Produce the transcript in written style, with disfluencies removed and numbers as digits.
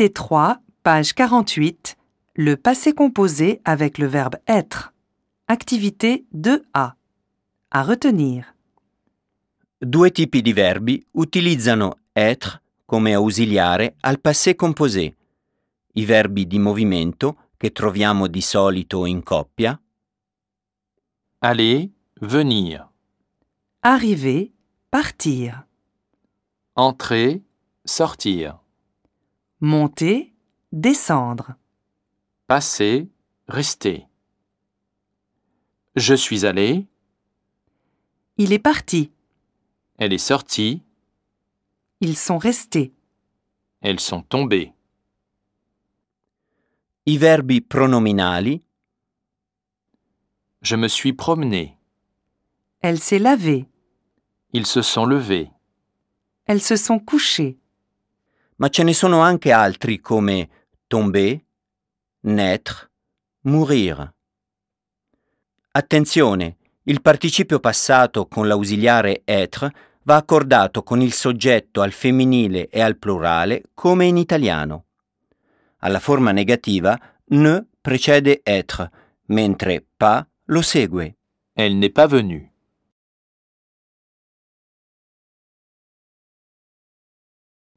Activité 3, page 48, le passé composé avec le verbe être. Activité 2A. À retenir. Due tipi di verbi utilizzano être come ausiliare al passé composé. I verbi di movimento che troviamo di solito in coppia. Aller, venir. Arriver, partir. Entrer, sortir. Monter, descendre. Passer, rester. Je suis allé. Il est parti. Elle est sortie. Ils sont restés. Elles sont tombées. I verbi pronominali. Je me suis promené. Elle s'est lavée. Ils se sont levés. Elles se sont couchées. Ma ce ne sono anche altri come tomber, naître, mourir. Attenzione, il participio passato con l'ausiliare être va accordato con il soggetto al femminile e al plurale come in italiano. Alla forma negativa ne precede être, mentre pas lo segue. Elle n'est pas venue.